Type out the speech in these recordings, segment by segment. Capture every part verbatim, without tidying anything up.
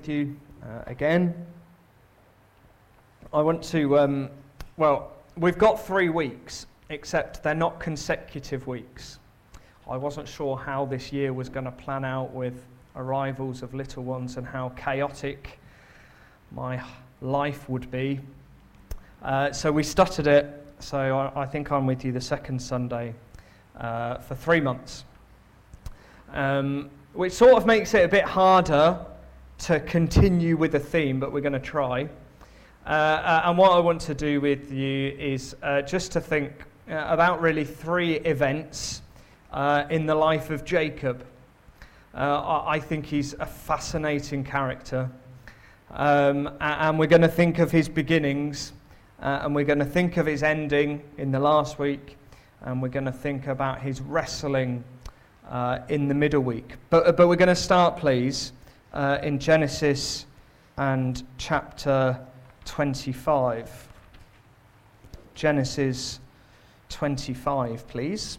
with you uh, again. I want to, um, well, we've got three weeks, except they're not consecutive weeks. I wasn't sure how this year was going to plan out with arrivals of little ones and how chaotic my life would be. Uh, so we started it, so I, I think I'm with you the second Sunday uh, for three months. Um, which sort of makes it a bit harder to continue with the theme, but we're going to try. Uh, uh, and what I want to do with you is uh, just to think uh, about really three events uh, in the life of Jacob. Uh, I, I think he's a fascinating character. Um, and we're going to think of his beginnings, uh, and we're going to think of his ending in the last week, and we're going to think about his wrestling uh, in the middle week. But, but we're going to start, please, uh, in Genesis and chapter twenty-five. Genesis twenty-five, please.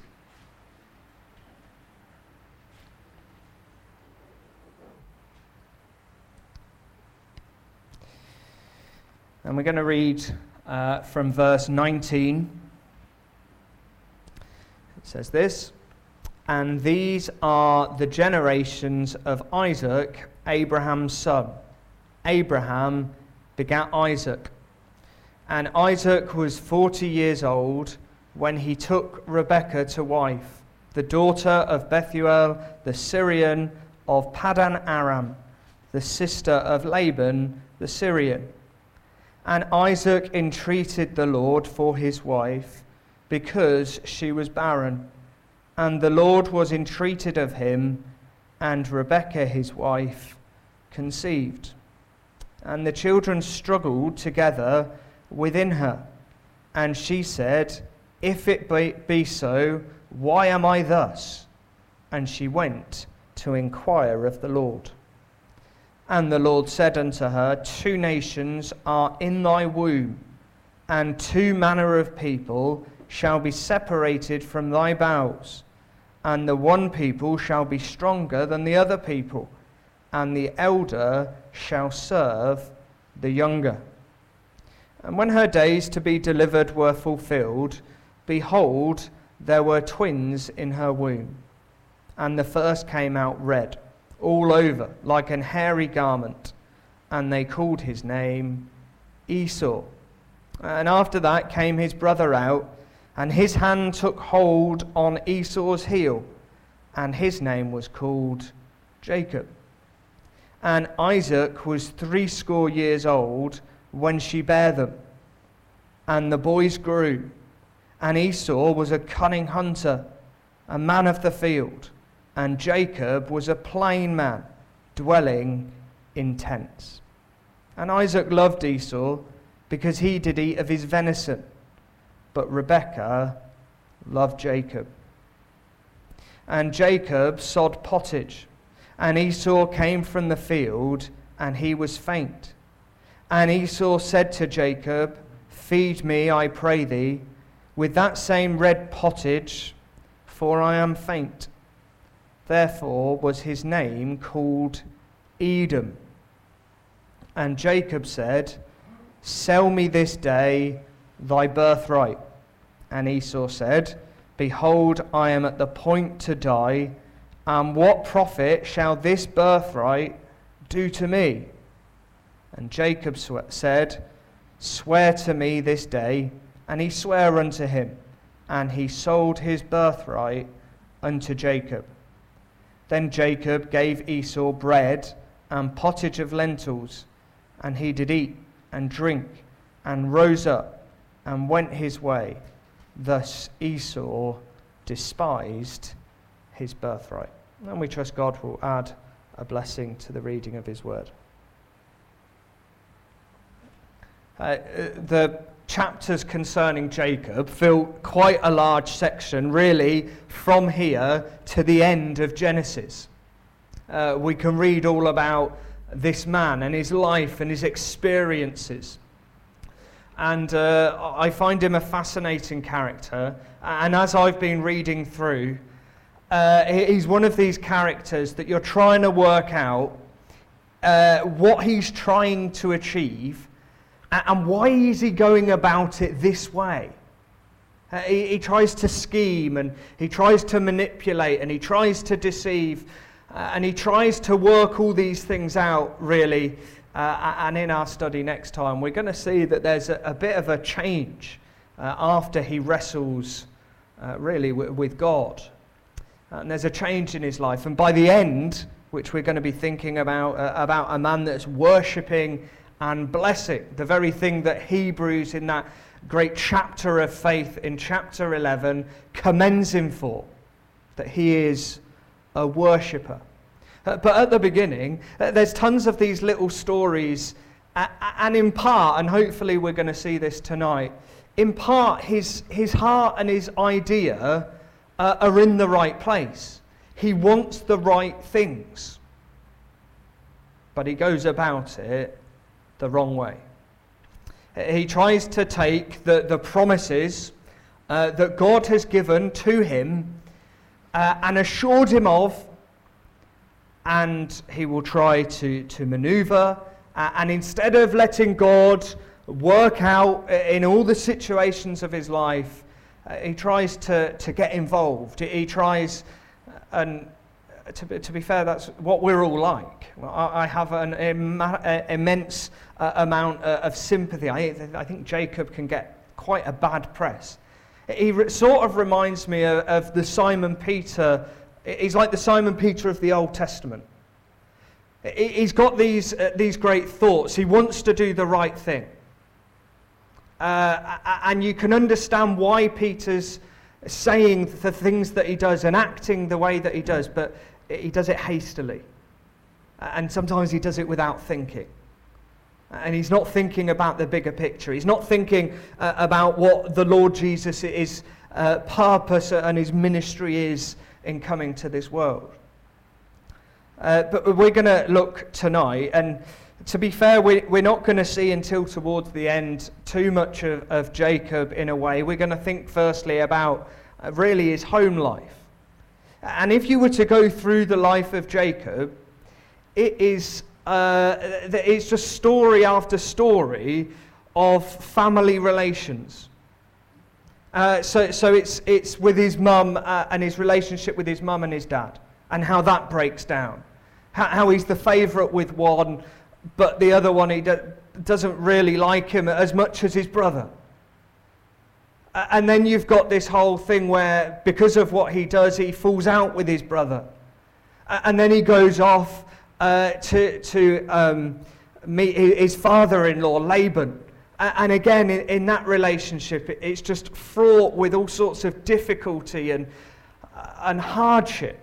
And we're going to read uh, from verse nineteen. It says this: "And these are the generations of Isaac, Abraham's son. Abraham begat Isaac. And Isaac was forty years old when he took Rebekah to wife, the daughter of Bethuel the Syrian of Paddan Aram, the sister of Laban the Syrian. And Isaac entreated the Lord for his wife, because she was barren. And the Lord was entreated of him, and Rebekah his wife conceived. And the children struggled together within her. And she said, If it be, be so, why am I thus? And she went to inquire of the Lord. And the Lord said unto her, Two nations are in thy womb, and two manner of people shall be separated from thy bowels. And the one people shall be stronger than the other people, and the elder shall serve the younger. And when her days to be delivered were fulfilled, behold, there were twins in her womb. And the first came out red all over, like an hairy garment, and they called his name Esau. And after that came his brother out, and his hand took hold on Esau's heel, and his name was called Jacob. And Isaac was threescore years old when she bare them, and the boys grew, and Esau was a cunning hunter, a man of the field, and Jacob was a plain man, dwelling in tents. And Isaac loved Esau, because he did eat of his venison, but Rebekah loved Jacob. And Jacob sod pottage, and Esau came from the field, and he was faint. And Esau said to Jacob, Feed me, I pray thee, with that same red pottage, for I am faint. Therefore was his name called Edom. And Jacob said, Sell me this day thy birthright. And Esau said, Behold, I am at the point to die, and what profit shall this birthright do to me? And Jacob sw- said, Swear to me this day. And he sware unto him, and he sold his birthright unto Jacob. Then Jacob gave Esau bread and pottage of lentils, and he did eat and drink, and rose up and went his way. Thus Esau despised his birthright. And we trust God will add a blessing to the reading of his word. Uh, the chapters concerning Jacob fill quite a large section, really, from here to the end of Genesis. Uh, we can read all about this man and his life and his experiences. And uh, I find him a fascinating character. And as I've been reading through, uh, he's one of these characters that you're trying to work out uh, what he's trying to achieve, and, and why is he going about it this way. Uh, he, he tries to scheme, and he tries to manipulate, and he tries to deceive, uh, and he tries to work all these things out, really. Uh, and in our study next time, we're going to see that there's a, a bit of a change uh, after he wrestles uh, really w- with God. And there's a change in his life. And by the end, which we're going to be thinking about, uh, about a man that's worshipping and blessing, the very thing that Hebrews in that great chapter of faith in chapter eleven commends him for, that he is a worshipper. Uh, but at the beginning, uh, there's tons of these little stories, uh, and in part, and hopefully we're going to see this tonight, in part his, his heart and his idea uh, are in the right place. He wants the right things, but he goes about it the wrong way. He tries to take the, the promises uh, that God has given to him uh, and assured him of, and he will try to, to maneuver, uh, and instead of letting God work out in all the situations of his life, uh, he tries to, to get involved. He tries, and to be, to be fair, that's what we're all like. I, I have an Im- immense uh, amount uh, of sympathy. I, I think Jacob can get quite a bad press. He re- sort of reminds me of, of the Simon Peter. He's like the Simon Peter of the Old Testament. He's got these uh, these great thoughts. He wants to do the right thing. Uh, and you can understand why Peter's saying the things that he does and acting the way that he does, but he does it hastily. And sometimes he does it without thinking. And he's not thinking about the bigger picture. He's not thinking uh, about what the Lord Jesus is uh, purpose and his ministry is in coming to this world. Uh, but we're going to look tonight, and to be fair, we, we're not going to see until towards the end too much of, of Jacob in a way. We're going to think firstly about uh, really his home life. And if you were to go through the life of Jacob, it is uh, it's just story after story of family relations. Uh, so, so it's it's with his mum uh, and his relationship with his mum and his dad, and how that breaks down. How, how he's the favourite with one, but the other one he do, doesn't really like him as much as his brother. Uh, and then you've got this whole thing where, because of what he does, he falls out with his brother, uh, and then he goes off uh, to to um, meet his father-in-law Laban. And again, in, in that relationship, it, it's just fraught with all sorts of difficulty and and hardship,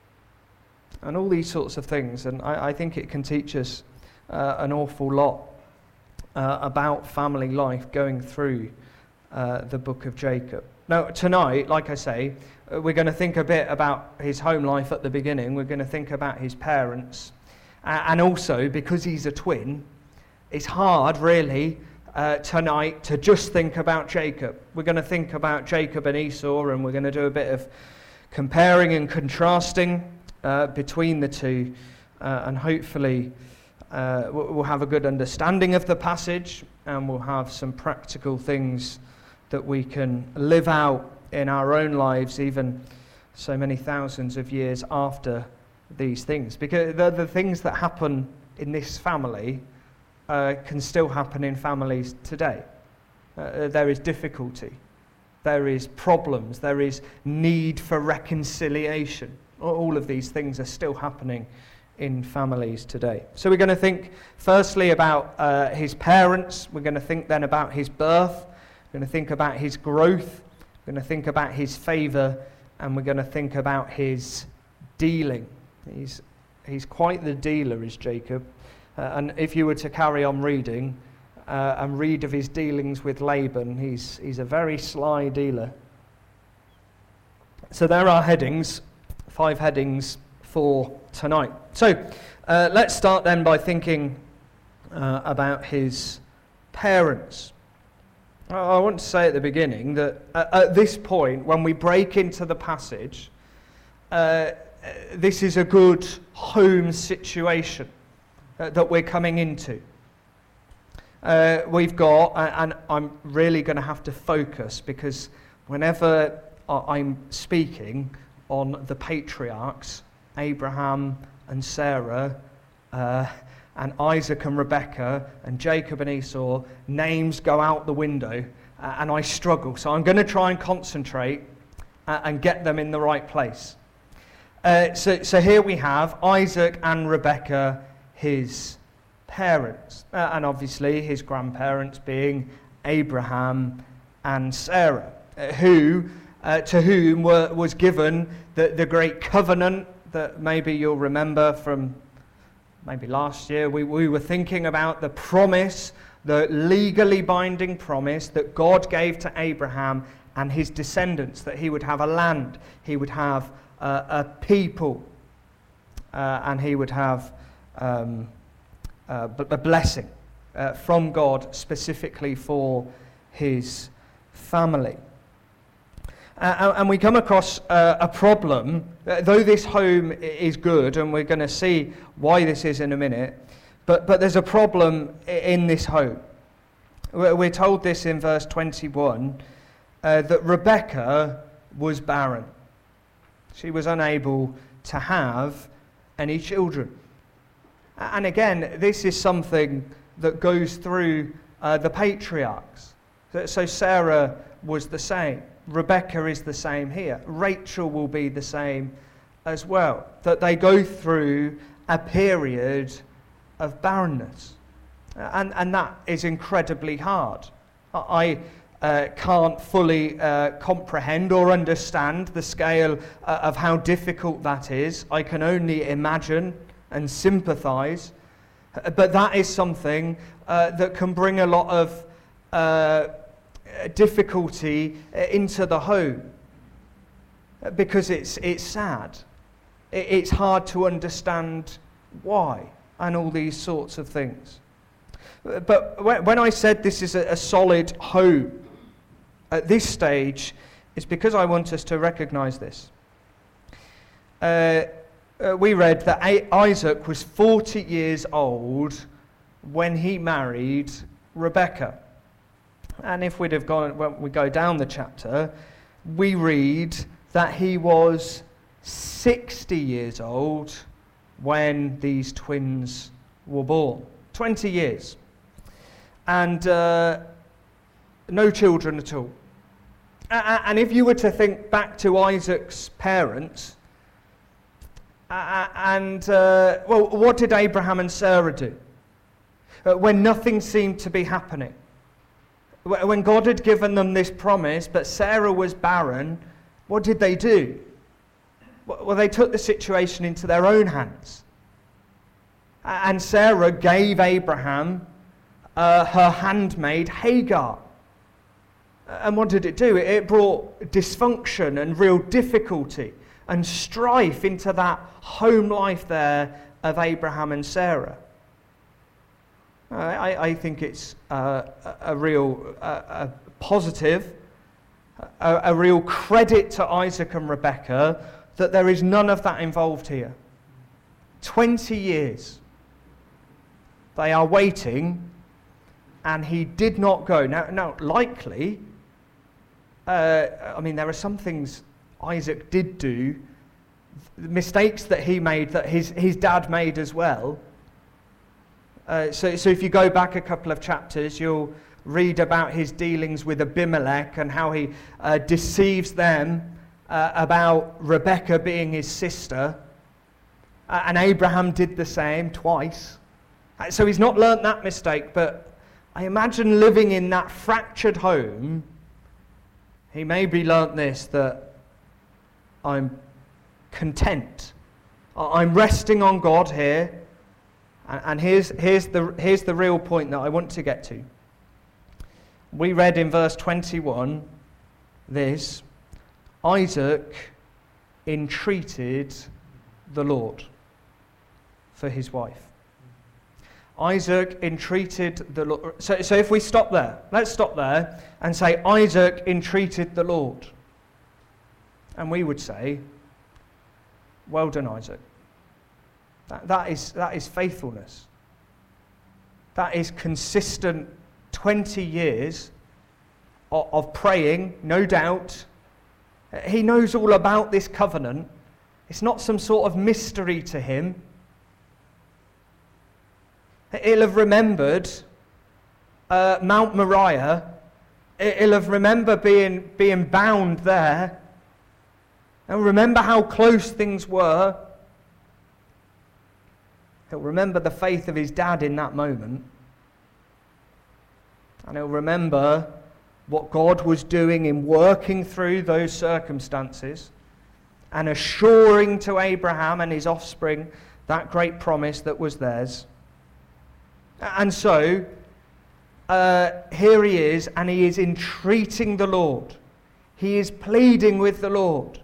and all these sorts of things. And I, I think it can teach us uh, an awful lot uh, about family life going through uh, the book of Jacob. Now, tonight, like I say, uh, we're going to think a bit about his home life at the beginning. We're going to think about his parents. Uh, and also, because he's a twin, it's hard, really, Uh, tonight to just think about Jacob. We're going to think about Jacob and Esau, and we're going to do a bit of comparing and contrasting uh, between the two, uh, and hopefully uh, we'll have a good understanding of the passage, and we'll have some practical things that we can live out in our own lives, even so many thousands of years after these things. Because the, the things that happen in this family Uh, can still happen in families today. Uh, there is difficulty, there is problems, there is need for reconciliation. All of these things are still happening in families today. So we're going to think firstly about uh, his parents. We're going to think then about his birth. We're going to think about his growth. We're going to think about his favour, and we're going to think about his dealing. He's he's quite the dealer, is Jacob. Uh, and if you were to carry on reading uh, and read of his dealings with Laban, he's he's a very sly dealer. So there are headings, five headings for tonight. So uh, let's start then by thinking uh, about his parents. I want to say at the beginning that at this point, when we break into the passage, uh, this is a good home situation. uh, that we're coming into. Uh, we've got, and I'm really going to have to focus, because whenever I'm speaking on the patriarchs, Abraham and Sarah, uh, and Isaac and Rebekah, and Jacob and Esau, names go out the window, uh, and I struggle. So I'm going to try and concentrate uh, and get them in the right place. Uh, so, so here we have Isaac and Rebekah, his parents, uh, and obviously his grandparents being Abraham and Sarah, uh, who, uh, to whom were, was given the, the great covenant that maybe you'll remember from maybe last year. We, we were thinking about the promise, the legally binding promise that God gave to Abraham and his descendants, that he would have a land, he would have uh, a people, uh, and he would have um, uh, a blessing uh, from God specifically for his family. Uh, and we come across uh, a problem, uh, though this home is good, and we're going to see why this is in a minute, but, but there's a problem in this home. We're told this in verse twenty-one, uh, that Rebekah was barren. She was unable to have any children. And again, this is something that goes through uh, the patriarchs. So Sarah was the same. Rebekah is the same here. Rachel will be the same as well. That they go through a period of barrenness. And, and that is incredibly hard. I uh, can't fully uh, comprehend or understand the scale uh, of how difficult that is. I can only imagine and sympathize. But that is something uh, that can bring a lot of uh, difficulty into the home, because it's it's sad. It's hard to understand why and all these sorts of things. But when I said this is a solid home at this stage, it's because I want us to recognize this. Uh, we read that Isaac was forty years old when he married Rebekah. And if we'd have gone, when we go down the chapter, we read that he was sixty years old when these twins were born. twenty years. And uh, no children at all. And if you were to think back to Isaac's parents, uh, and, uh, well, what did Abraham and Sarah do? Uh, when nothing seemed to be happening. When God had given them this promise, but Sarah was barren, what did they do? Well, they took the situation into their own hands. And Sarah gave Abraham uh, her handmaid Hagar. And what did it do? It brought dysfunction and real difficulty and strife into that home life there of Abraham and Sarah. I, I think it's uh, a real uh, a positive, a, a real credit to Isaac and Rebekah that there is none of that involved here. Twenty years. They are waiting, and he did not go. Now, now likely, uh, I mean, there are some things Isaac did do, mistakes that he made, that his, his dad made as well. Uh, so, so if you go back a couple of chapters, you'll read about his dealings with Abimelech and how he uh, deceives them uh, about Rebekah being his sister. Uh, and Abraham did the same twice. Uh, so he's not learnt that mistake, but I imagine living in that fractured home, he maybe learnt this, that I'm content. I'm resting on God here. And here's, here's, the, here's the real point that I want to get to. We read in verse twenty-one this: Isaac entreated the Lord for his wife. Isaac entreated the Lord. So, so if we stop there, let's stop there and say Isaac entreated the Lord. And we would say, well done, Isaac. That, that is that is faithfulness. That is consistent twenty years of, of praying, no doubt. He knows all about this covenant. It's not some sort of mystery to him. He'll have remembered uh, Mount Moriah. He'll have remembered being, being bound there. And remember how close things were. He'll remember the faith of his dad in that moment. And he'll remember what God was doing in working through those circumstances and assuring to Abraham and his offspring that great promise that was theirs. And so, uh, here he is, and he is entreating the Lord. He is pleading with the Lord.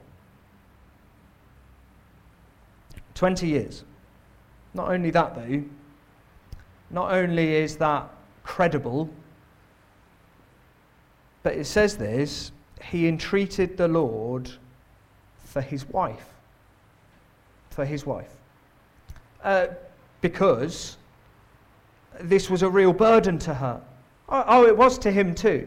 Twenty years. Not only that, though, not only is that credible, but it says this, he entreated the Lord for his wife. For his wife. Uh, because this was a real burden to her. Oh, oh, it was to him too.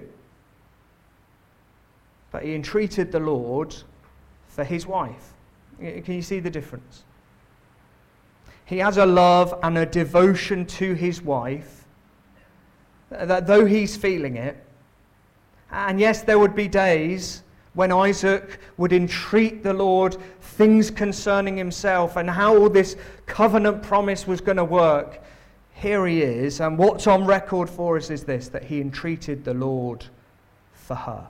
But he entreated the Lord for his wife. Can you see the difference? He has a love and a devotion to his wife, that though he's feeling it, and yes, there would be days when Isaac would entreat the Lord things concerning himself and how all this covenant promise was going to work. Here he is, and what's on record for us is this, that he entreated the Lord for her.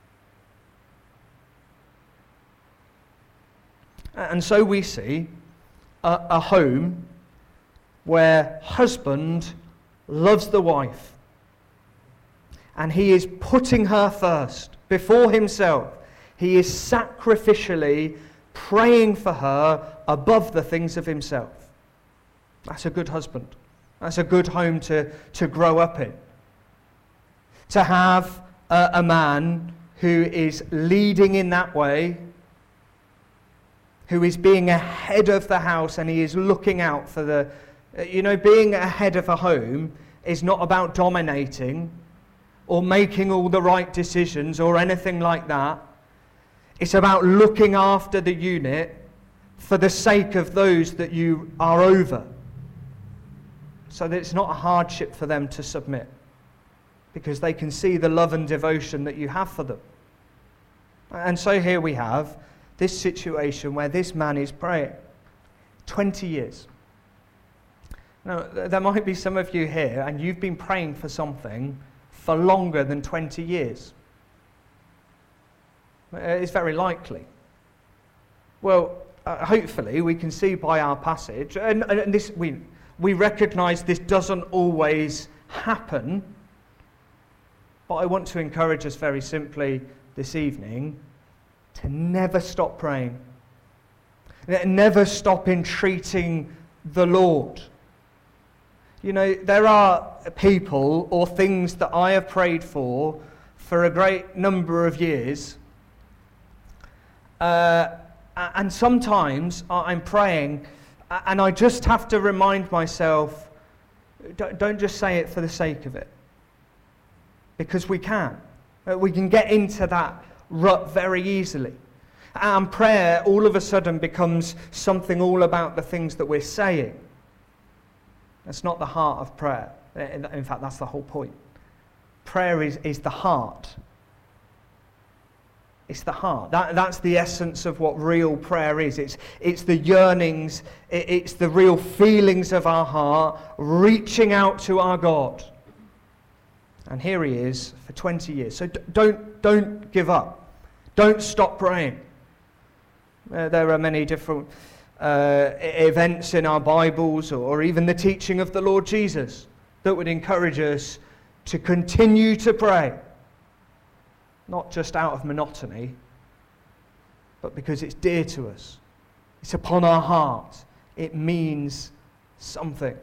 And so we see a, a home where husband loves the wife, and he is putting her first before himself. He is sacrificially praying for her above the things of himself. That's a good husband. That's a good home to, to grow up in. To have a, a man who is leading in that way, who is being ahead of the house, and he is looking out for the... You know, being ahead of a home is not about dominating or making all the right decisions or anything like that. It's about looking after the unit for the sake of those that you are over, so that it's not a hardship for them to submit, because they can see the love and devotion that you have for them. And so here we have this situation where this man is praying. twenty years. Now, there might be some of you here, and you've been praying for something for longer than twenty years. It's very likely. Well, uh, hopefully we can see by our passage, and, and this we we recognise this doesn't always happen, but I want to encourage us very simply this evening to never stop praying. Never stop entreating the Lord. You know, there are people or things that I have prayed for for a great number of years. Uh, and sometimes I'm praying and I just have to remind myself, don't, don't just say it for the sake of it. Because we can. We can get into that rut very easily. And prayer all of a sudden becomes something all about the things that we're saying. That's not the heart of prayer. In fact, that's the whole point. Prayer is, is the heart. It's the heart. That, that's the essence of what real prayer is. It's, it's the yearnings, it, it's the real feelings of our heart reaching out to our God. And here he is for twenty years. So d- don't, don't give up. Don't stop praying. Uh, there are many different uh, events in our Bibles, or even the teaching of the Lord Jesus, that would encourage us to continue to pray. Not just out of monotony, but because it's dear to us. It's upon our heart. It means something.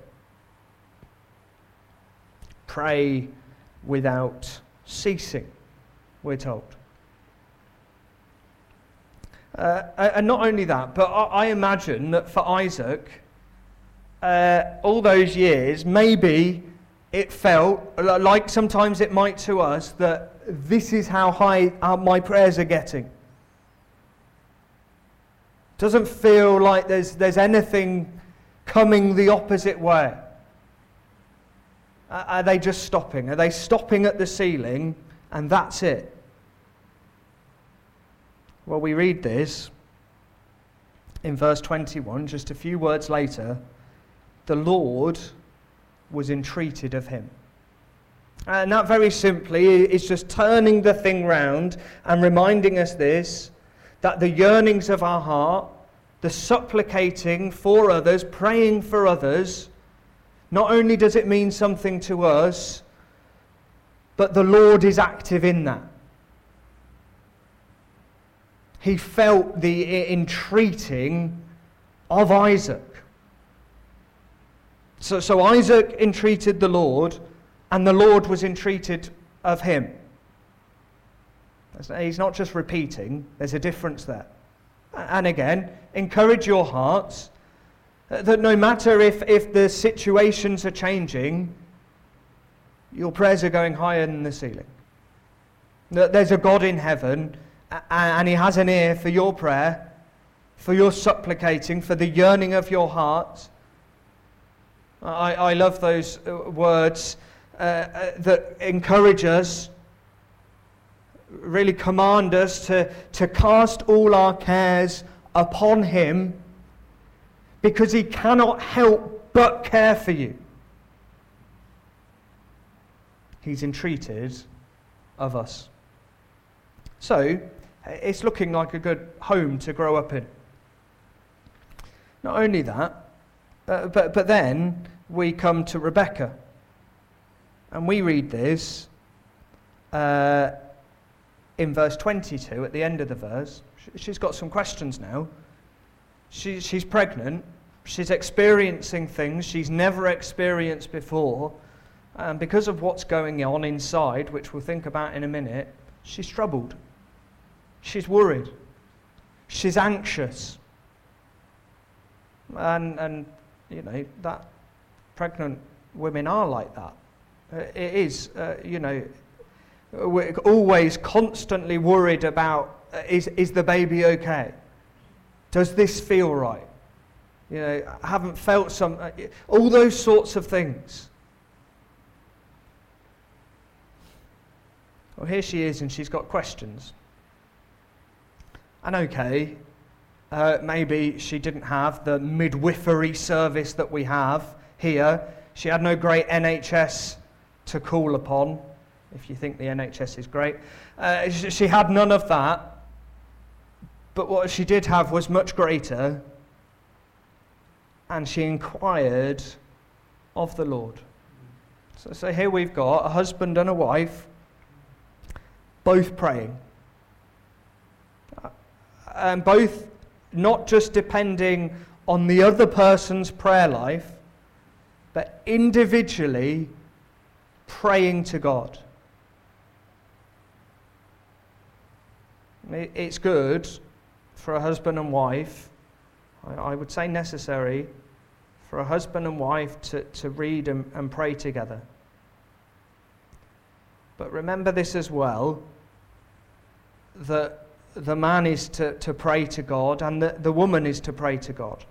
Pray without ceasing, we're told. Uh, and not only that, but I imagine that for Isaac, uh, all those years, maybe it felt, like sometimes it might to us, that this is how high uh, my prayers are getting. Doesn't feel like there's, there's anything coming the opposite way. Uh, are they just stopping? Are they stopping at the ceiling and that's it? Well, we read this in verse twenty-one, just a few words later. The Lord was entreated of him. And that very simply is just turning the thing round and reminding us this, that the yearnings of our heart, the supplicating for others, praying for others, not only does it mean something to us, but the Lord is active in that. He felt the entreating of Isaac. So, so Isaac entreated the Lord, and the Lord was entreated of him. He's not just repeating, there's a difference there. And again, encourage your hearts that no matter if, if the situations are changing, your prayers are going higher than the ceiling. That there's a God in heaven, and he has an ear for your prayer, for your supplicating, for the yearning of your heart. I, I love those words uh, uh, that encourage us, really command us to, to cast all our cares upon him, because he cannot help but care for you. He's entreated of us. So, it's looking like a good home to grow up in. Not only that, uh, but, but then we come to Rebecca. And we read this uh, in verse twenty-two, at the end of the verse. She's got some questions now. She, she's pregnant. She's experiencing things she's never experienced before. And because of what's going on inside, which we'll think about in a minute, she's troubled. She's worried. She's anxious. And, and you know, that pregnant women are like that. Uh, it is, uh, you know, we're always constantly worried about, uh, is, is the baby okay? Does this feel right? You know, I haven't felt some, uh, all those sorts of things. Well, here she is, and she's got questions. And okay, uh, maybe she didn't have the midwifery service that we have here. She had no great N H S to call upon, if you think the N H S is great. Uh, she, she had none of that. But what she did have was much greater. And she inquired of the Lord. So, so here we've got a husband and a wife, both praying. And both not just depending on the other person's prayer life, but individually praying to God. It's good for a husband and wife, I would say necessary, for a husband and wife to, to read and, and pray together. But remember this as well, that the man is to, to pray to God, and the, the woman is to pray to God.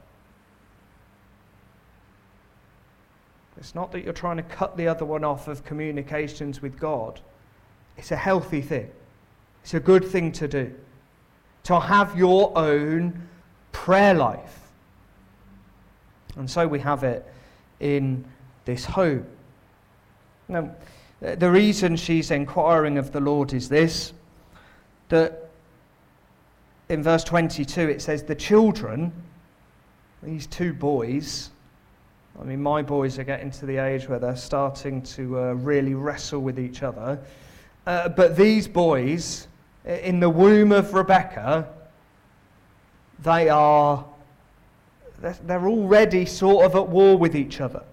It's not that you're trying to cut the other one off of communications with God. It's a healthy thing. It's a good thing to do. To have your own prayer life. And so we have it in this home. Now, the reason she's inquiring of the Lord is this, that in verse twenty-two it says, the children, these two boys, I mean my boys are getting to the age where they're starting to uh, really wrestle with each other, uh, but these boys, in the womb of Rebecca, they are, they're already sort of at war with each other.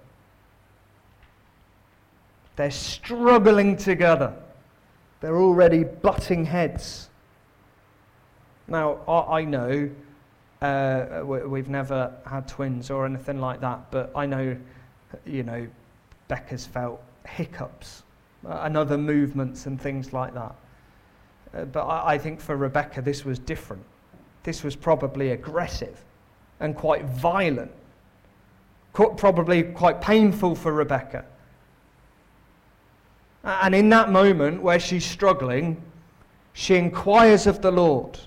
They're struggling together. They're already butting heads. Now, I know uh, we've never had twins or anything like that, but I know, you know, Becca's felt hiccups uh, and other movements and things like that. Uh, but I, I think for Rebekah this was different. This was probably aggressive and quite violent. Qu- probably quite painful for Rebekah. And in that moment where she's struggling, she inquires of the Lord.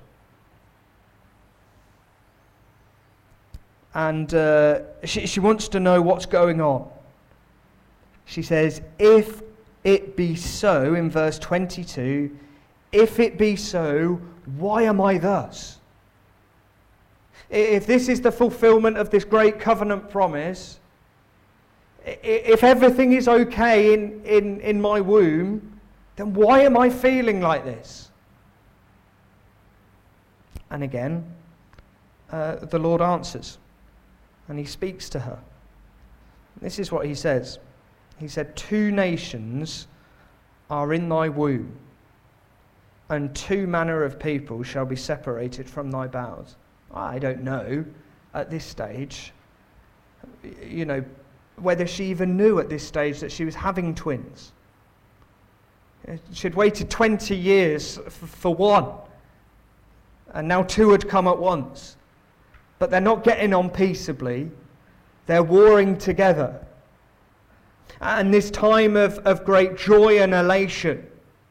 And uh, she, she wants to know what's going on. She says, if it be so, in verse twenty-two, if it be so, why am I thus? If this is the fulfillment of this great covenant promise, if everything is okay in, in, in my womb, then why am I feeling like this? And again, uh, the Lord answers, and he speaks to her. This is what he says. He said, two nations are in thy womb, and two manner of people shall be separated from thy bowels. I don't know at this stage, you know, whether she even knew at this stage that she was having twins. She'd waited twenty years f- for one, and now two had come at once. But they're not getting on peaceably. They're warring together. And this time of, of great joy and elation,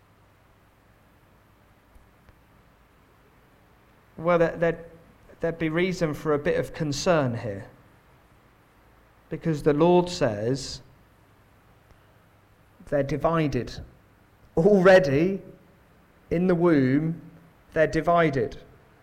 well, there, there, there'd be reason for a bit of concern here. Because the Lord says they're divided. Already, in the womb, they're divided.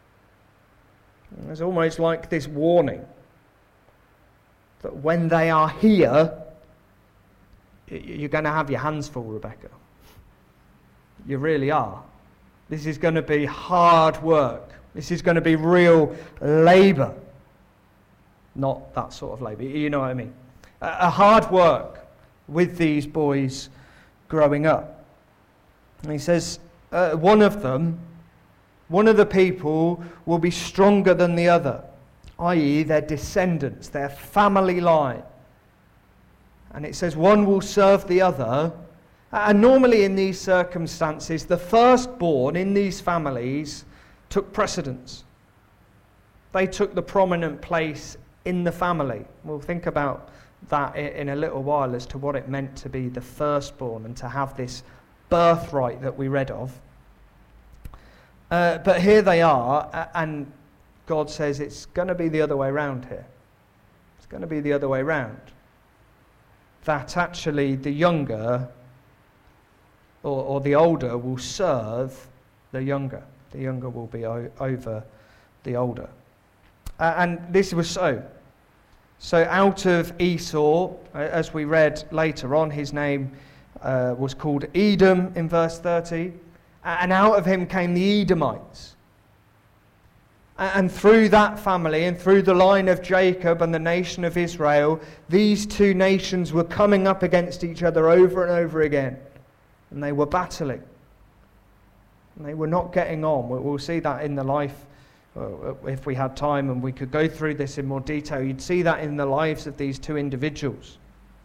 It's almost like this warning that when they are here, you're going to have your hands full, Rebekah. You really are. This is going to be hard work. This is going to be real labour. Not that sort of labour, you know what I mean. A hard work with these boys growing up. And he says, uh, one of them, one of the people will be stronger than the other, that is their descendants, their family line. And it says one will serve the other. And normally in these circumstances, the firstborn in these families took precedence. They took the prominent place in the family. We'll think about that in a little while as to what it meant to be the firstborn and to have this birthright that we read of. Uh, but here they are, and God says it's going to be the other way round here. It's going to be the other way round. That actually the younger or, or the older will serve the younger. The younger will be o- over the older. Uh, and this was so. So out of Esau, uh, as we read later on, his name uh, was called Edom in verse thirty. And out of him came the Edomites. And through that family and through the line of Jacob and the nation of Israel, these two nations were coming up against each other over and over again. And they were battling. And they were not getting on. We'll see that in the life, uh, if we had time and we could go through this in more detail, you'd see that in the lives of these two individuals.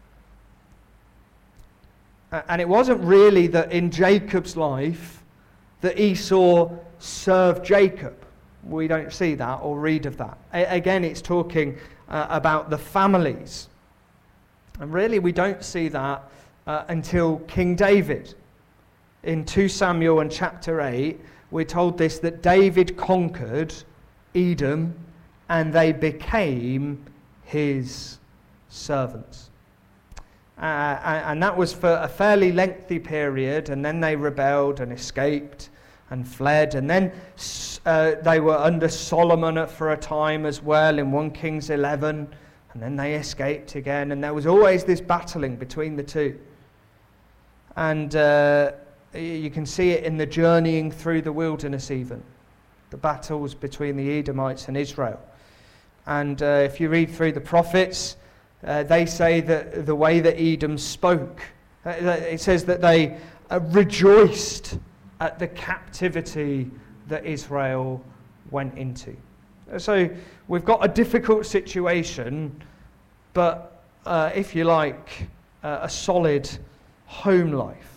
And it wasn't really that in Jacob's life that Esau served Jacob. We don't see that or read of that. A- again, it's talking uh, about the families. And really we don't see that uh, until King David. In Second Samuel and chapter eight, we're told this, that David conquered Edom and they became his servants. Uh, and that was for a fairly lengthy period, and then they rebelled and escaped and fled, and then uh, they were under Solomon for a time as well in First Kings eleven, and then they escaped again, and there was always this battling between the two. And uh, you can see it in the journeying through the wilderness even, the battles between the Edomites and Israel. And uh, if you read through the prophets, Uh, they say that the way that Edom spoke, uh, it says that they uh, rejoiced at the captivity that Israel went into. So we've got a difficult situation, but uh, if you like, uh, a solid home life.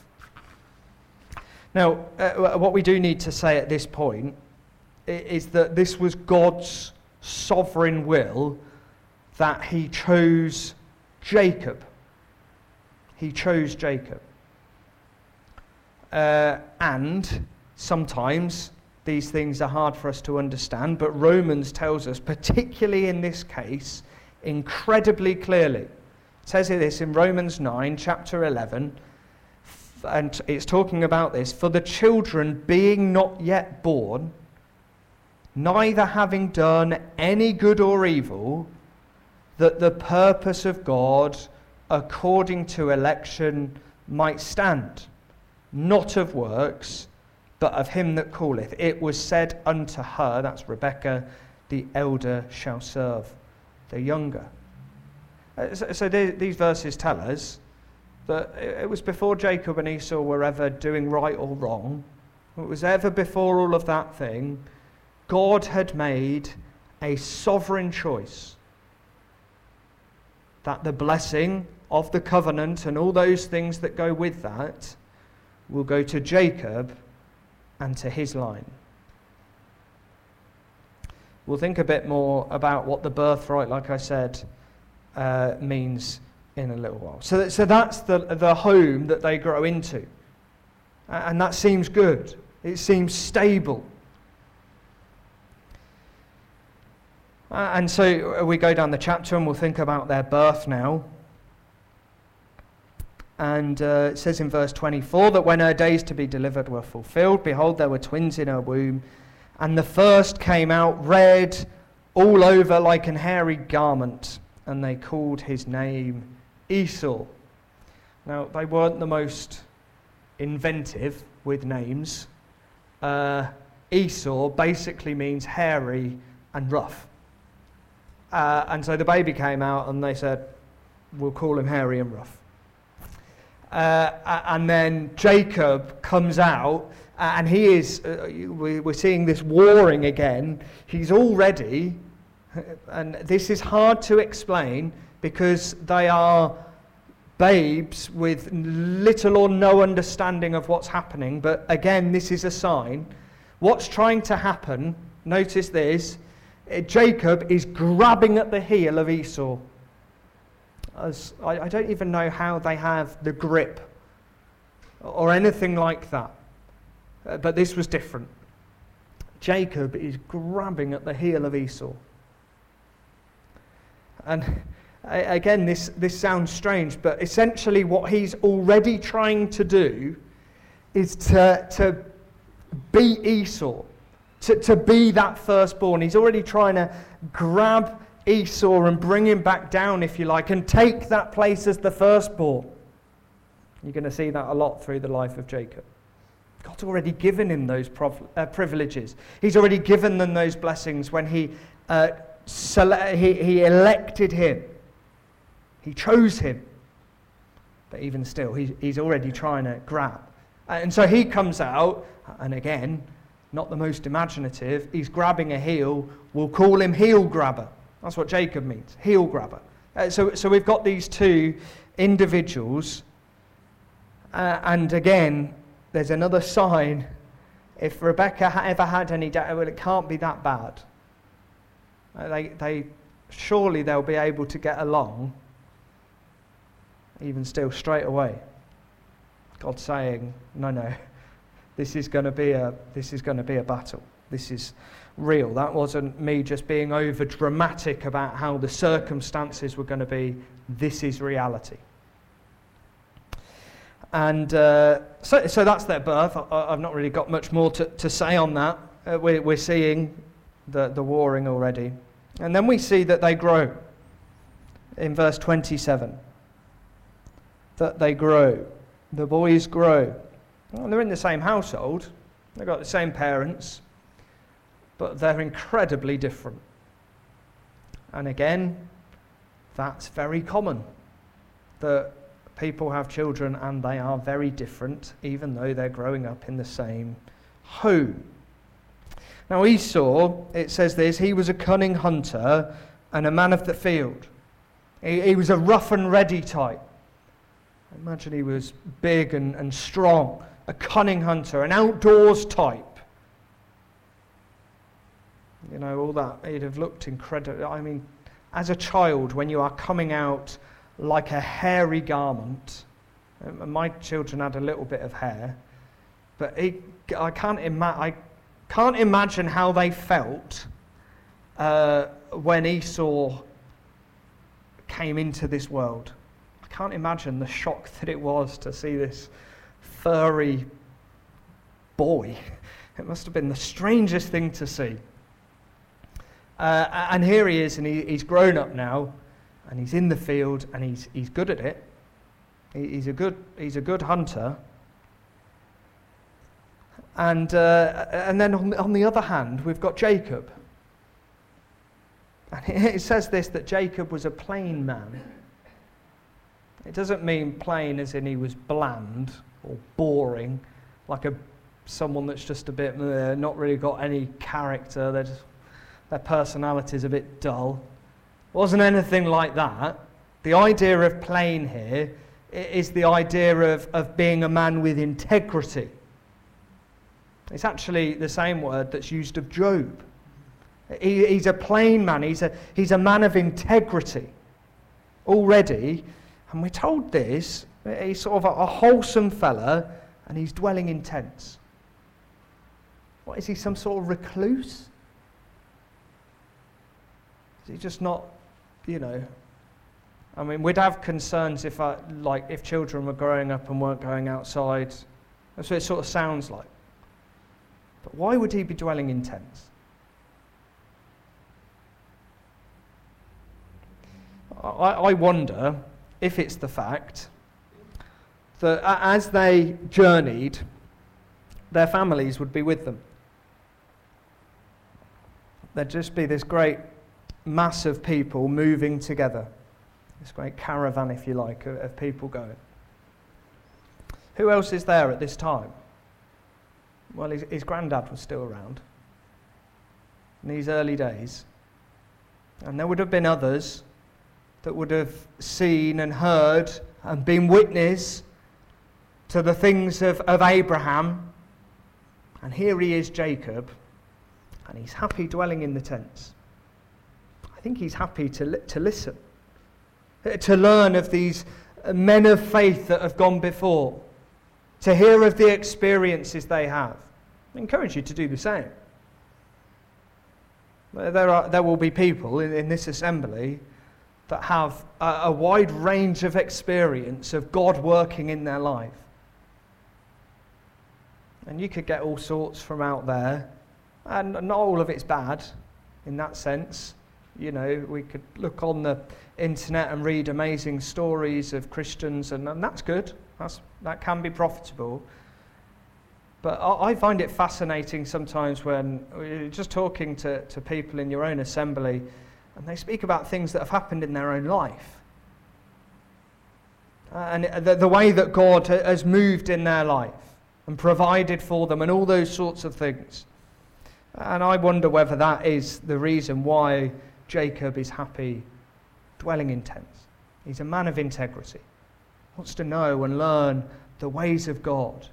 Now, uh, what we do need to say at this point is that this was God's sovereign will that he chose Jacob. He chose Jacob. Uh, and sometimes these things are hard for us to understand, but Romans tells us, particularly in this case, incredibly clearly. It says this in Romans nine, chapter eleven, and it's talking about this, for the children being not yet born, neither having done any good or evil, that the purpose of God according to election might stand, not of works, but of him that calleth. It was said unto her, that's Rebekah, the elder shall serve the younger. Uh, so so they, these verses tell us that it was before Jacob and Esau were ever doing right or wrong. It was ever before all of that thing. God had made a sovereign choice that the blessing of the covenant and all those things that go with that will go to Jacob and to his line. We'll think a bit more about what the birthright, like I said, uh, means in a little while. So, that, so that's the, the home that they grow into. And that seems good. It seems stable. Uh, and so we go down the chapter and we'll think about their birth now. And uh, it says in verse twenty-four that when her days to be delivered were fulfilled, behold, there were twins in her womb. And the first came out red all over like an hairy garment. And they called his name Esau. Now, they weren't the most inventive with names. Uh, Esau basically means hairy and rough. Uh, and so the baby came out and they said, we'll call him hairy and rough. Uh, and then Jacob comes out and he is, uh, we're seeing this warring again. He's already, and this is hard to explain because they are babes with little or no understanding of what's happening. But again, this is a sign. What's trying to happen, notice this, Jacob is grabbing at the heel of Esau. As I, I don't even know how they have the grip or anything like that. Uh, but this was different. Jacob is grabbing at the heel of Esau. And again, this, this sounds strange, but essentially what he's already trying to do is to, to beat Esau, to, to be that firstborn. He's already trying to grab Esau and bring him back down, if you like, and take that place as the firstborn. You're going to see that a lot through the life of Jacob. God's already given him those prov- uh, privileges. He's already given them those blessings when he, uh, sele- he, he elected him. He chose him. But even still, he's, he's already trying to grab. And so he comes out, and again, not the most imaginative, he's grabbing a heel. We'll call him heel grabber. That's what Jacob means, heel grabber. Uh, so, so we've got these two individuals. Uh, and again, there's another sign. If Rebekah ha- ever had any doubt, well, it can't be that bad. Uh, they, they, surely they'll be able to get along. Even still, straight away, God's saying, "No, no, this is going to be a this is going to be a battle. This is real. That wasn't me just being over dramatic about how the circumstances were going to be. This is reality." And uh, so, so that's their birth. I, I've not really got much more to, to say on that. Uh, we're, we're seeing the, the warring already. And then we see that they grow. In verse twenty-seven. That they grow. The boys grow. Well, they're in the same household. They've got the same parents. But they're incredibly different. And again, that's very common. That people have children and they are very different, even though they're growing up in the same home. Now Esau, it says this, he was a cunning hunter and a man of the field. He, he was a rough and ready type. Imagine he was big and, and strong, a cunning hunter, an outdoors type. You know, all that, he'd have looked incredible. I mean, as a child, when you are coming out like a hairy garment, and my children had a little bit of hair, but it, I can't ima- I can't imagine how they felt uh, when Esau came into this world. I can't imagine the shock that it was to see this furry boy. It must have been the strangest thing to see. Uh, and here he is, and he, he's grown up now, and he's in the field, and he's he's good at it. He, he's a good he's a good hunter. And uh, and then on the, on the other hand, we've got Jacob. And it says this, that Jacob was a plain man. It doesn't mean plain as in he was bland or boring, like a someone that's just a bit uh, not really got any character. They're just, their personality's a bit dull. It wasn't anything like that. The idea of plain here is the idea of, of being a man with integrity. It's actually the same word that's used of Job. He, he's a plain man. He's a, he's a man of integrity already. And we're told this, he's sort of a, a wholesome fella, and he's dwelling in tents. What, is he some sort of recluse? Is he just not, you know... I mean, we'd have concerns if, I, like, if children were growing up and weren't going outside. That's what it sort of sounds like. But why would he be dwelling in tents? I, I wonder if it's the fact that as they journeyed, their families would be with them. There'd just be this great mass of people moving together. This great caravan, if you like, of, of people going. Who else is there at this time? Well, his, his granddad was still around in these early days. And there would have been others that would have seen and heard and been witness to the things of, of Abraham. And here he is, Jacob, and he's happy dwelling in the tents. I think he's happy to li- to listen, to learn of these men of faith that have gone before, to hear of the experiences they have. I encourage you to do the same. There are there will be people in, in this assembly that have a, a wide range of experience of God working in their life. And you could get all sorts from out there, and not all of it's bad in that sense. You know, we could look on the internet and read amazing stories of Christians, and, and that's good. That's, that can be profitable. But I, I find it fascinating sometimes when you're just talking to, to people in your own assembly, and they speak about things that have happened in their own life. Uh, and the, the way that God has moved in their life and provided for them and all those sorts of things. And I wonder whether that is the reason why Jacob is happy dwelling in tents. He's a man of integrity. Wants to know and learn the ways of God.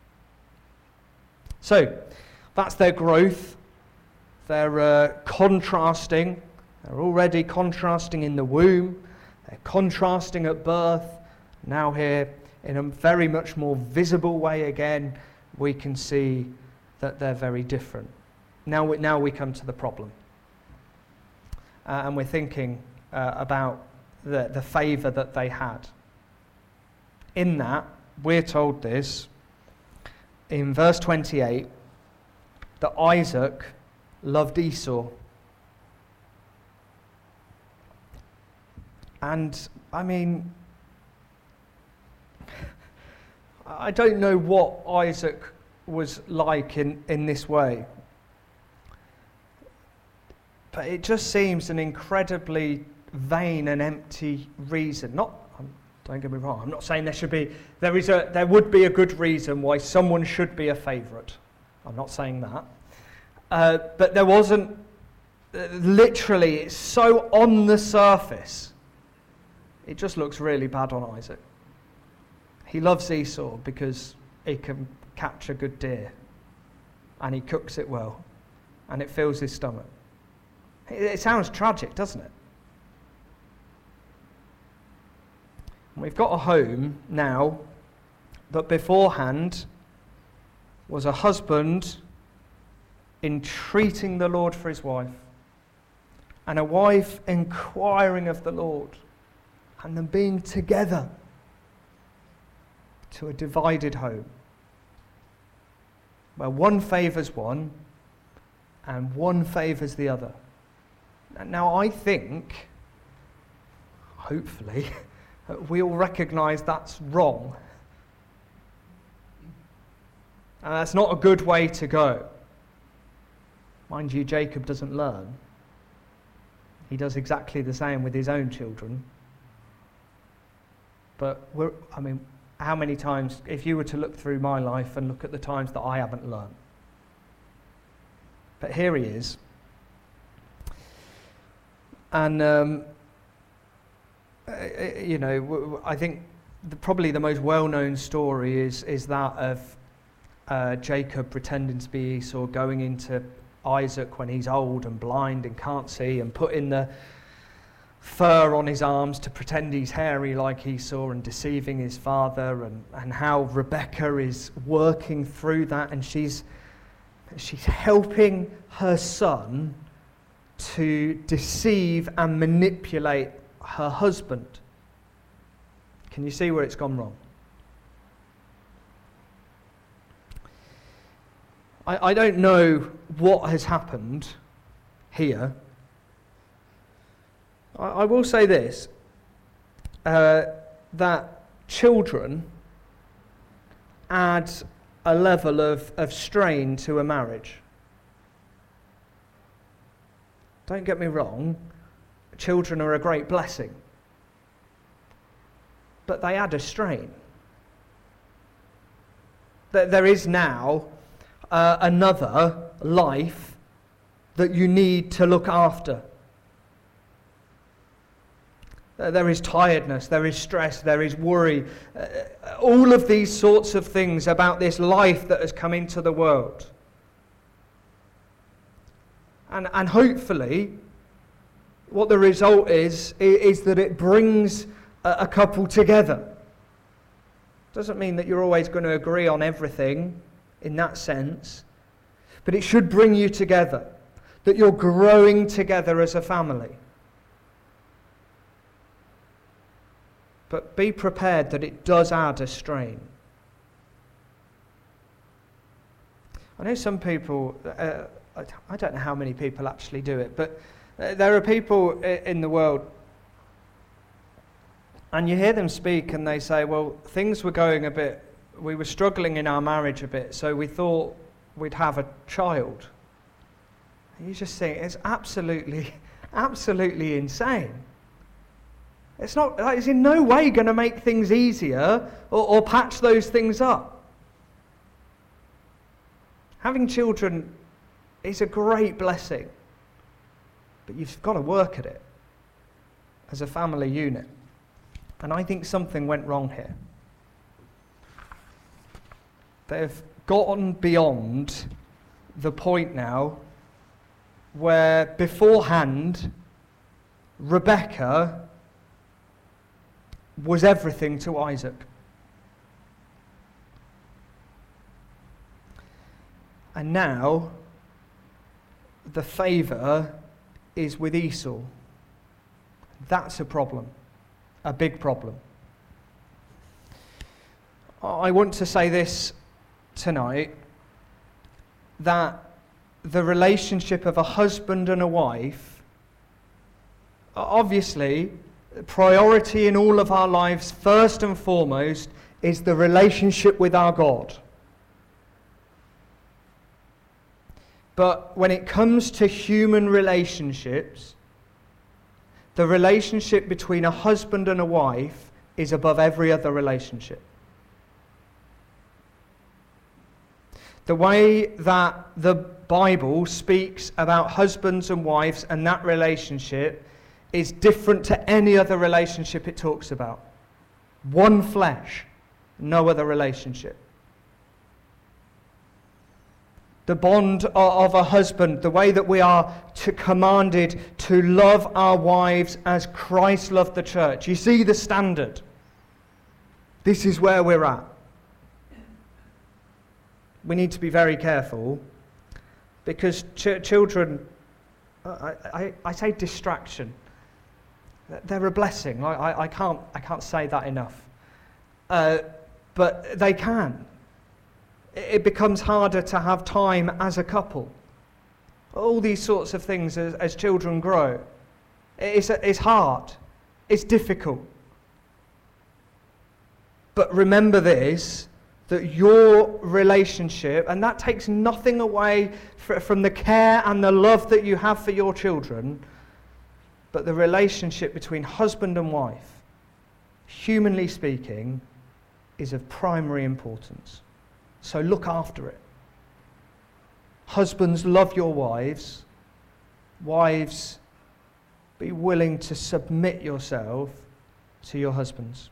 So, that's their growth. They're uh, contrasting. They're already contrasting in the womb. They're contrasting at birth. Now here, in a very much more visible way again, we can see that they're very different. Now we, now we come to the problem. Uh, and we're thinking uh, about the, the favour that they had. In that, we're told this, in verse twenty-eight, that Isaac loved Esau. And, I mean, I don't know what Isaac was like in, in this way. But it just seems an incredibly vain and empty reason. Not, don't get me wrong, I'm not saying there should be, there is a, there would be a good reason why someone should be a favourite. I'm not saying that. Uh, but there wasn't, uh, literally, it's so on the surface. It just looks really bad on Isaac. He loves Esau because he can catch a good deer and he cooks it well and it fills his stomach. It, it sounds tragic, doesn't it? We've got a home now, but beforehand was a husband entreating the Lord for his wife, and a wife inquiring of the Lord, and them being together to a divided home, where one favours one and one favours the other. Now I think, hopefully, we all recognise that's wrong. And that's not a good way to go. Mind you, Jacob doesn't learn. He does exactly the same with his own children. But, we're, I mean, how many times, if you were to look through my life and look at the times that I haven't learned. But here he is. And, um, you know, I think the, probably the most well-known story is, is that of uh, Jacob pretending to be Esau, going into Isaac when he's old and blind and can't see, and putting the fur on his arms to pretend he's hairy like Esau, and deceiving his father, and, and how Rebecca is working through that, and she's she's helping her son to deceive and manipulate her husband. Can you see where it's gone wrong? I, I don't know what has happened here. I, I will say this, uh, that children add a level of, of strain to a marriage. Don't get me wrong, children are a great blessing, but they add a strain. There is now uh, another life that you need to look after. There is tiredness, there is stress, there is worry, uh, all of these sorts of things about this life that has come into the world. And, and hopefully, what the result is, is that it brings a, a couple together. Doesn't mean that you're always going to agree on everything in that sense, but it should bring you together, that you're growing together as a family. But be prepared that it does add a strain. I know some people, uh, I don't know how many people actually do it, but there are people in the world, and you hear them speak and they say, well, things were going a bit, we were struggling in our marriage a bit, so we thought we'd have a child. And you just think, it's absolutely, absolutely insane. It's not, it's in no way going to make things easier or, or patch those things up. Having children is a great blessing, but you've got to work at it as a family unit. And I think something went wrong here. They've gotten beyond the point now where beforehand Rebecca was everything to Isaac. And now the favour is with Esau. That's a problem, a big problem. I want to say this tonight, that the relationship of a husband and a wife, obviously, priority in all of our lives, first and foremost, is the relationship with our God. But when it comes to human relationships, the relationship between a husband and a wife is above every other relationship. The way that the Bible speaks about husbands and wives and that relationship is different to any other relationship it talks about. One flesh. no other relationship. The bond of a husband, the way that we are to commanded to love our wives as Christ loved the church. You see the standard. This is where we're at. We need to be very careful because ch- children, I, I, I say distraction. They're a blessing. I, I, I can't I can't say that enough. Uh, but they can. It becomes harder to have time as a couple. All these sorts of things as, as children grow. It's, it's hard. It's difficult. But remember this, that your relationship, and that takes nothing away from the care and the love that you have for your children, but the relationship between husband and wife, humanly speaking, is of primary importance. So look after it. Husbands, love your wives. Wives, be willing to submit yourself to your husbands.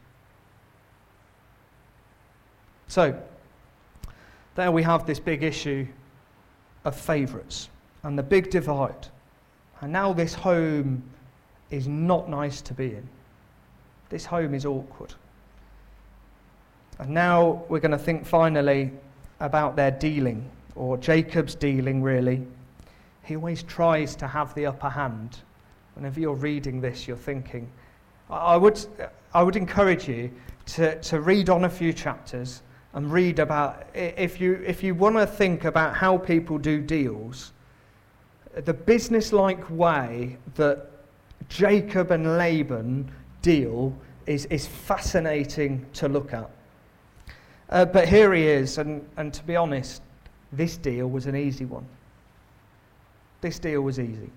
So, there we have this big issue of favourites and the big divide. And now this home is not nice to be in. This home is awkward. And now we're going to think finally about their dealing, or Jacob's dealing really. He always tries to have the upper hand. Whenever you're reading this, you're thinking. I would, I would encourage you to, to read on a few chapters and read about, if you, if you want to think about how people do deals, the business-like way that Jacob and Laban deal is, is fascinating to look at. Uh, but here he is, and, and to be honest, this deal was an easy one. This deal was easy.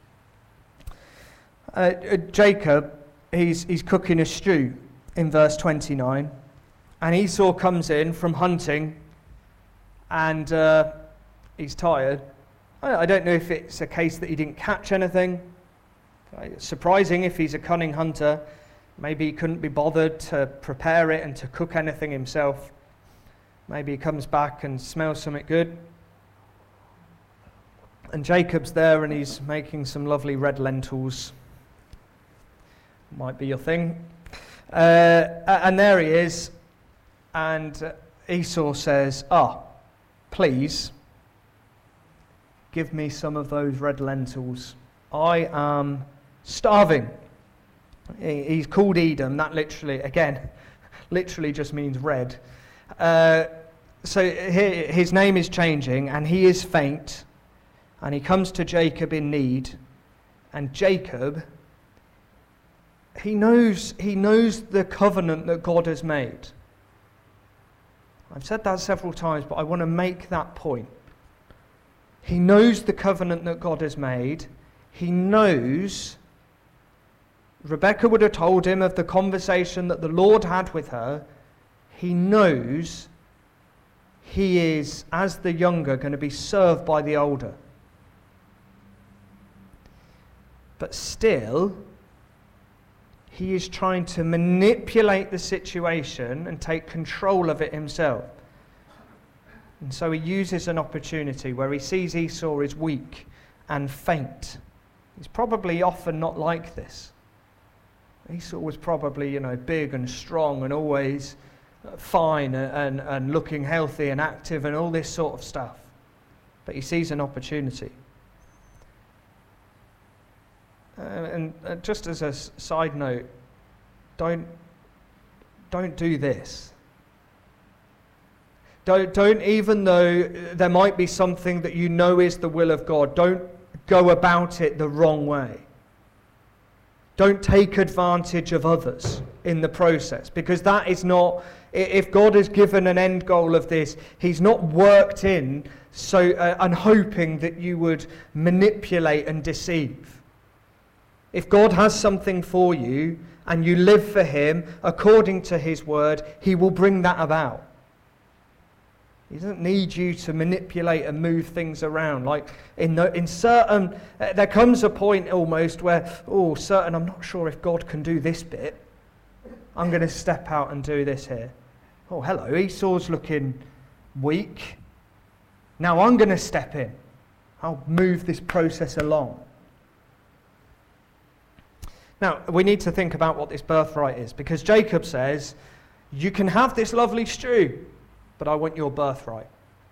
Uh, uh, Jacob, he's, he's cooking a stew in verse twenty-nine, and Esau comes in from hunting, and uh, he's tired. I, I don't know if it's a case that he didn't catch anything. It's surprising if he's a cunning hunter. Maybe he couldn't be bothered to prepare it and to cook anything himself. Maybe he comes back and smells something good. And Jacob's there and he's making some lovely red lentils. Might be your thing. Uh, and there he is. And Esau says, ah, oh, please, give me some of those red lentils. I am starving. He's called Edom. That literally, again, literally just means red. Uh, so here, his name is changing, and he is faint, and he comes to Jacob in need, and Jacob, he knows he knows the covenant that God has made. I've said that several times, but I want to make that point. He knows the covenant that God has made. He knows, Rebekah would have told him of the conversation that the Lord had with her. He knows he is, as the younger, going to be served by the older. But still, he is trying to manipulate the situation and take control of it himself. And so he uses an opportunity where he sees Esau is weak and faint. He's probably often not like this. Esau was probably, you know, big and strong and always fine and, and, and looking healthy and active and all this sort of stuff. But he sees an opportunity. Uh, and uh, just as a s- side note, don't don't do this. Don't don't even though there might be something that you know is the will of God, don't go about it the wrong way. Don't take advantage of others in the process, because that is not, if God has given an end goal of this, he's not worked in so uh, and hoping that you would manipulate and deceive. If God has something for you and you live for him according to his word, he will bring that about. He doesn't need you to manipulate and move things around. Like in the, in certain, uh, there comes a point almost where, oh, certain, I'm not sure if God can do this bit. I'm going to step out and do this here. Oh, hello, Esau's looking weak. Now I'm going to step in. I'll move this process along. Now, we need to think about what this birthright is, because Jacob says, you can have this lovely stew, but I want your birthright.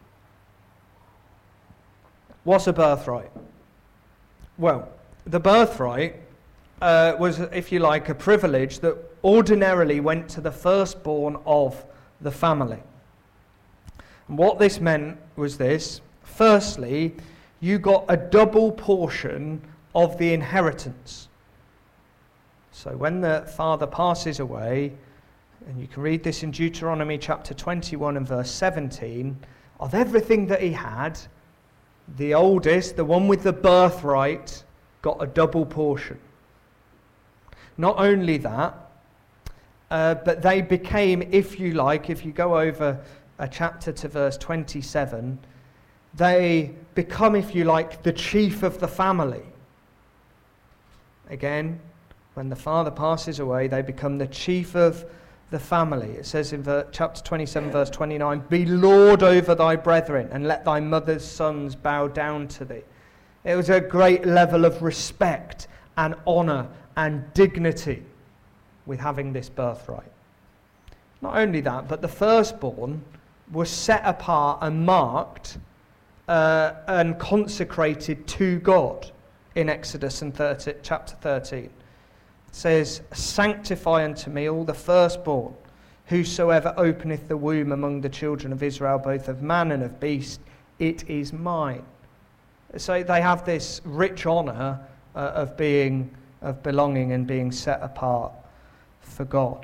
What's a birthright? Well, the birthright uh, was, if you like, a privilege that ordinarily went to the firstborn of the family. And what this meant was this. Firstly, you got a double portion of the inheritance. So when the father passes away, and you can read this in Deuteronomy chapter twenty-one and verse seventeen, of everything that he had, the oldest, the one with the birthright, got a double portion. Not only that, uh, but they became, if you like, if you go over a chapter to verse twenty-seven, they become, if you like, the chief of the family. Again, when the father passes away, they become the chief of the family. It says in ver- chapter twenty-seven, verse twenty-nine, be Lord over thy brethren, and let thy mother's sons bow down to thee. It was a great level of respect and honour and dignity with having this birthright. Not only that, but the firstborn was set apart and marked uh, and consecrated to God in Exodus and thirty, chapter thirteen. It says, sanctify unto me all the firstborn, whosoever openeth the womb among the children of Israel, both of man and of beast, it is mine. So they have this rich honour uh, of being, of belonging and being set apart for God.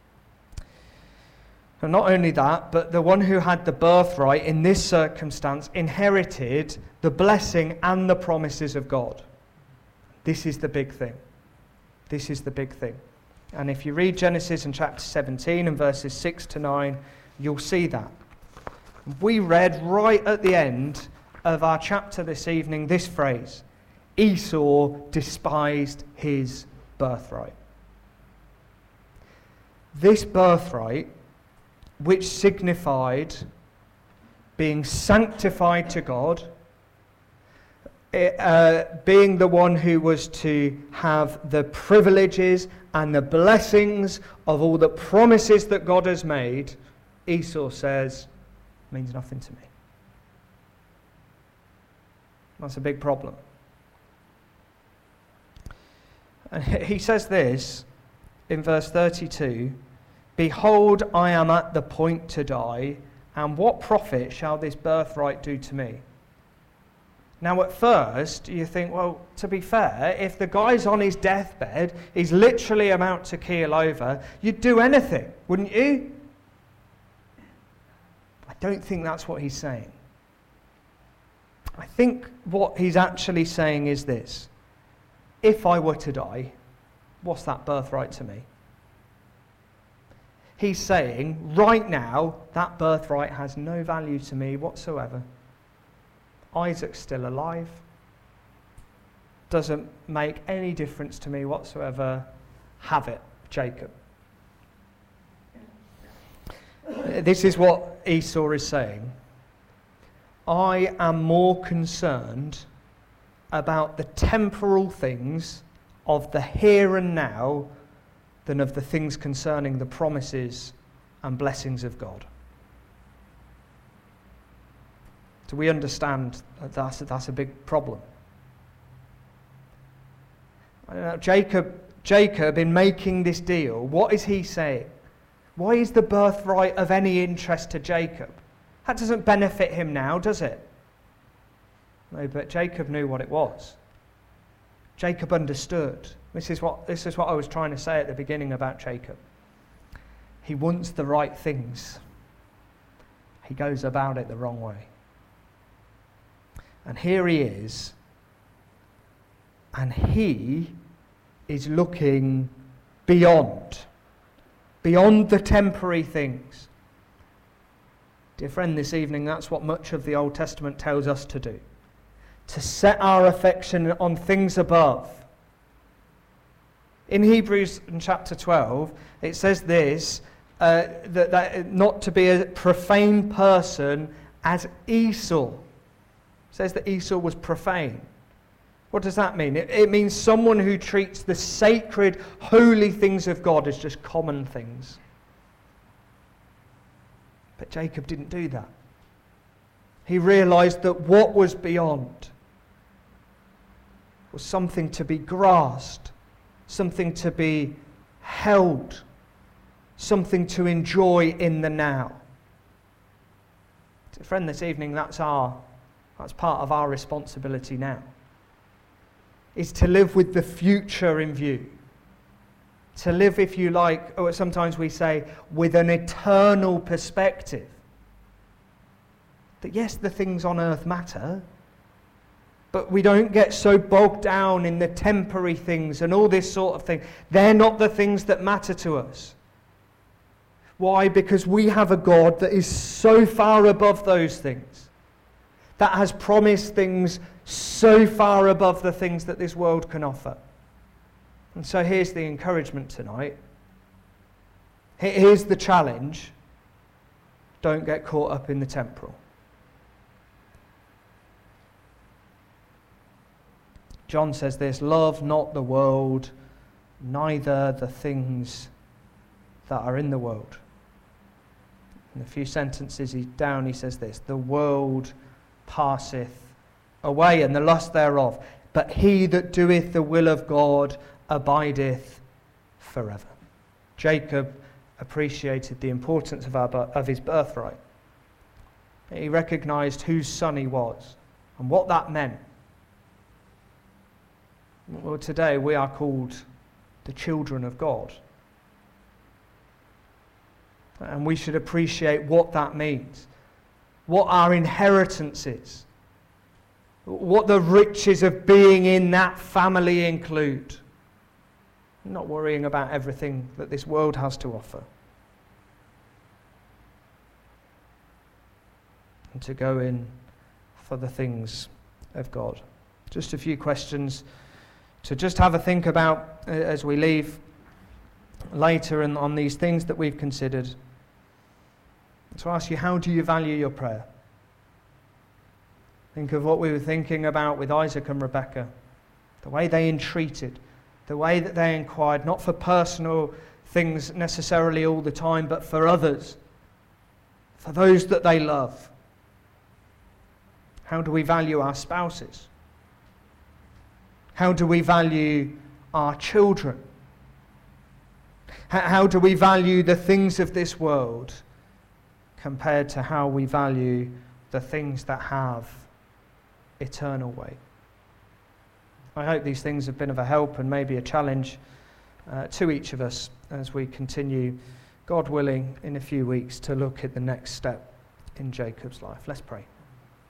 And not only that, but the one who had the birthright in this circumstance inherited the blessing and the promises of God. This is the big thing. This is the big thing. And if you read Genesis in chapter seventeen and verses six to nine, you'll see that. We read right at the end of our chapter this evening this phrase, Esau despised his birthright. This birthright, which signified being sanctified to God, It, uh, being the one who was to have the privileges and the blessings of all the promises that God has made, Esau says, means nothing to me. That's a big problem. And he says this in verse thirty-two, behold, I am at the point to die, and what profit shall this birthright do to me? Now, at first, you think, well, to be fair, if the guy's on his deathbed, he's literally about to keel over, you'd do anything, wouldn't you? I don't think that's what he's saying. I think what he's actually saying is this. If I were to die, what's that birthright to me? He's saying, right now, that birthright has no value to me whatsoever. Isaac's still alive. Doesn't make any difference to me whatsoever. Have it, Jacob. This is what Esau is saying. I am more concerned about the temporal things of the here and now than of the things concerning the promises and blessings of God. So we understand that that's, that's a big problem. I don't know, Jacob, Jacob, in making this deal, what is he saying? Why is the birthright of any interest to Jacob? That doesn't benefit him now, does it? No, but Jacob knew what it was. Jacob understood. This is what, this is what I was trying to say at the beginning about Jacob. He wants the right things. He goes about it the wrong way. And here he is, and he is looking beyond, beyond the temporary things. Dear friend, this evening, that's what much of the Old Testament tells us to do. To set our affection on things above. In Hebrews in chapter twelve, it says this, uh, that, that not to be a profane person as Esau. It says that Esau was profane. What does that mean? It, it means someone who treats the sacred, holy things of God as just common things. But Jacob didn't do that. He realized that what was beyond was something to be grasped, something to be held, something to enjoy in the now. So friend, this evening, that's our, that's part of our responsibility now, is to live with the future in view. To live, if you like, or sometimes we say, with an eternal perspective. That yes, the things on earth matter, but we don't get so bogged down in the temporary things and all this sort of thing. They're not the things that matter to us. Why? Because we have a God that is so far above those things, that has promised things so far above the things that this world can offer. And so here's the encouragement tonight. Here's the challenge. Don't get caught up in the temporal. John says this, love not the world, neither the things that are in the world. In a few sentences he, down he says this, the world passeth away and the lust thereof, but he that doeth the will of God abideth forever. Jacob appreciated the importance of, our, of his birthright. He recognized whose son he was and what that meant. Well, today we are called the children of God. And we should appreciate what that means, what our inheritance is, what the riches of being in that family include. Not worrying about everything that this world has to offer. And to go in for the things of God. Just a few questions to just have a think about as we leave later and on these things that we've considered. To ask you, how do you value your prayer? Think of what we were thinking about with Isaac and Rebekah. The way they entreated, the way that they inquired, not for personal things necessarily all the time, but for others, for those that they love. How do we value our spouses? How do we value our children? How do we value the things of this world compared to how we value the things that have eternal weight? I hope these things have been of a help and maybe a challenge uh, to each of us as we continue, God willing, in a few weeks to look at the next step in Jacob's life. Let's pray.